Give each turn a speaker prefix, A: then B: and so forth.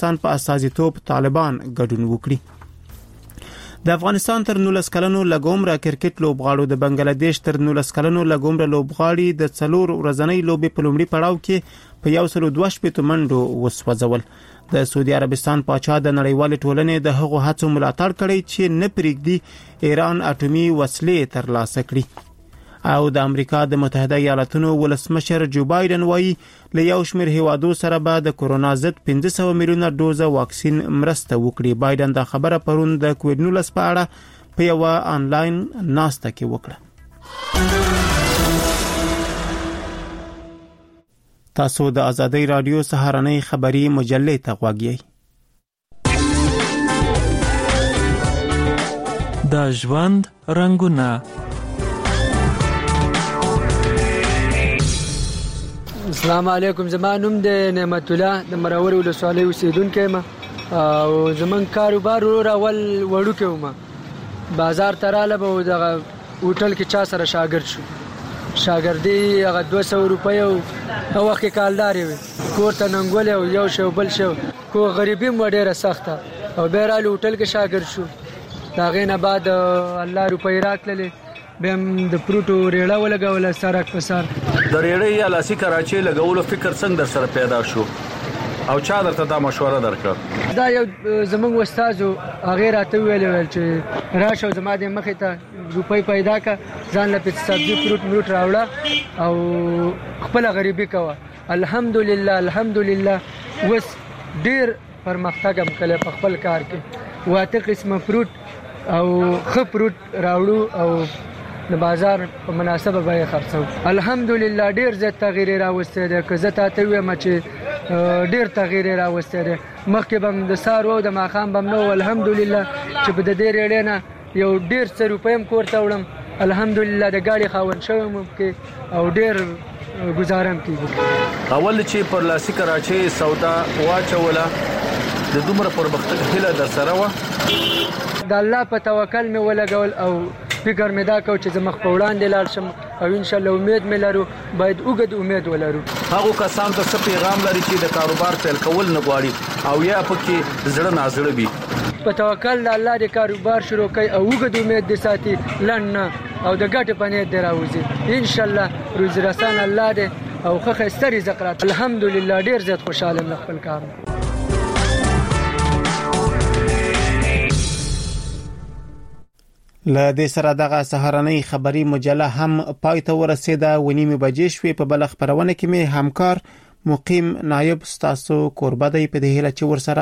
A: افغانستان په استازیتوب طالبان ګډون وکړي. د افغانستان تر 19 کلنو لګومره کرکټ لوبغاړو د بنگلاديش تر 19 کلنو لګومره لوبغاړي د 4 ورځنۍ لوبې په لومړي پړاو کې په 102 منډو وسوځول. د سعودي عربستان پاچا د نړیوال ټولنې د هغو هڅو ملاتړ کړی چې نه پرېږدي ایران اټومي وسلې ترلاسه کړي. او د امریکا د متحده ایالاتونو ولسمشر جو بایدن وایي له یو شمېر هیوادو سره به د کورونا ضد 500 میلیونه ډوزه واکسین مرسته وکړي. بایدن دا خبره پرون د کووډ-19 په اړه په یو آنلاین ناسته کې وکړه. تاسو د آزادۍ رادیو سهارنۍ خبری مجلې ته غوږ یئ.
B: د ژوند رنگونه.
C: السلام علیکم. زما نوم د نعمت الله د مراور ولسوالۍ اوسیدونکی یم او زمون کاروبار اول وړو کې وم. بازار ته رااله به دغه هوټل کې چا سره شاګرد شو. شاګردي هغه 200 روپۍ او وخت کې کالدار وي. کور ته ننګول او یو شو بل شو. کو غریبي مو ډیره سخته او به رااله هوټل کې شاګرد شو. دا غینه بعد الله روپۍ راکړلې بهم د پروتو ریړه ولګول سره په سر
D: د ریړې یا لاسي کراچي لګولو فکر څنګه در سره پیدا شو او چا درته دا مشوره درکړه؟
C: دا یو زمونږ استاد هغه راته ویل چې راشه زما د مخې ته روپۍ پیدا کا ځان له سبزي فروټ راوړه او خپل غریبي کوه. الحمدلله وس ډیر پرمختګ وکړ په خپل کار کې. واته قسمه فروټ او خفروټ راوړو او د بازار په مناسبه به خرڅو. الحمدلله ډیر زیات تغییر راوسته ده. که زه ته وایم چې ډیر تغییر راوسته ده. مخکې بم د سارو د ماخام بم نو الحمدلله چې په دې ریړې نه یو ډیر څه روپیم کور ته وړم. الحمدلله د ګاډي خاون شوم کې او ډیر گزارم کیږي.
D: اول چې پر لاسي کراچي سودا واچوله د دومره پرمختګ هله در سره و؟
C: د الله په توکل مې ولګول او فکر مې دا کو چې زه مخ په وړاندې لاړ شم او ان شاء الله امید مې لرو. باید اوږد امید ولرو.
D: هغه کسان ته څه پیغام لري چې د کاروبار پیل کول نه غواړي او یا پکې زړه نازړه وي؟
C: په توکل د الله د کاروبار شروع کوي او اوږد امید دې ساتي لنډ او د ګټې په نیت دې راوځي. ان شاء الله روزي رسان الله دې او خو خسته رزق رات. الحمدلله ډیر زیات خوشاله یم خپل کار.
A: له دې سره دغه سهارنۍ خبری مجله هم پای ته ورسېده. 9:30 بجې شوې. په بل خبرونه کې مې همکار مقیم نایب ستاسو کوربه دی په دې هیله چې ورسره